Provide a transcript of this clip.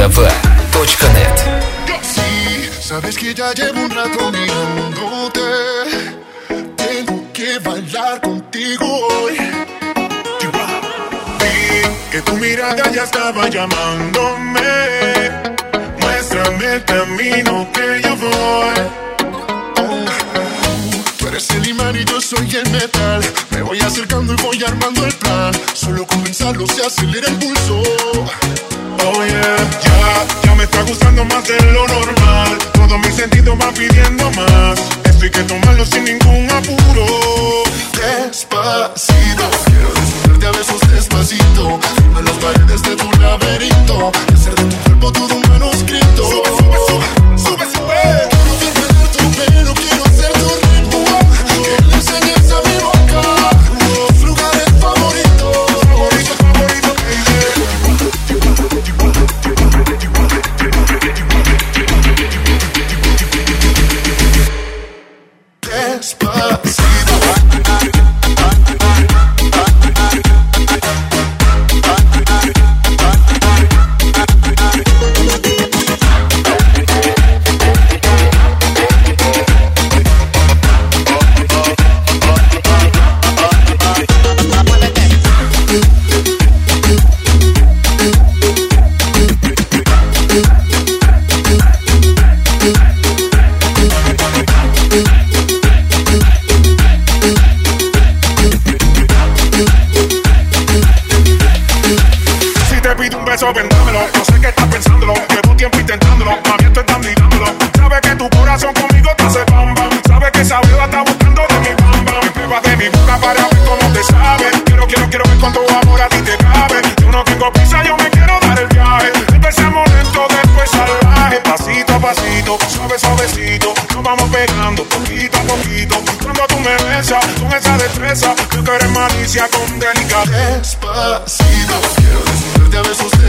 mdv.net. Sí, sabes que ya llevo un rato mirándote. Tengo que bailar contigo hoy. Vi que tu mirada ya estaba llamándome. Muéstrame el camino que yo voy. Tú eres el imán y yo soy el metal. Me voy acercando y voy armando el plan. Solo con pensarlo se acelera el pulso. Oh yeah, ya me está gustando más de lo normal. Todos mis sentidos van pidiendo más. Esto hay que tomarlo sin ningún apuro. Despacito, quiero desnudarte a besos despacito. Firma las paredes de tu laberinto. Hacer de tu cuerpo todo un manuscrito. Sube, sube, sube, sube, sube. Quiero desnudar tu pelo, quiero ser tu ritmo. Que le enseñes a mi boca tus lugares favoritos. Favorito, favorito, despacito. Vendámelo, no sé qué estás pensándolo. Llevo tiempo intentándolo, mami, estoy tan mirándolo. Sabes que tu corazón conmigo te hace bam bam. Sabes que esa beba está buscando de mi bam bam. Prueba de mi boca para ver cómo te sabe. Quiero ver cuánto amor a ti te cabe. Yo no tengo prisa, yo me quiero dar el viaje. Empecemos lento, después salvaje. Pasito a pasito, suave suavecito. Nos vamos pegando poquito a poquito. Cuando tú me besas con esa destreza, yo que eres malicia con delicadeza. Despacito, quiero desnudarte a besos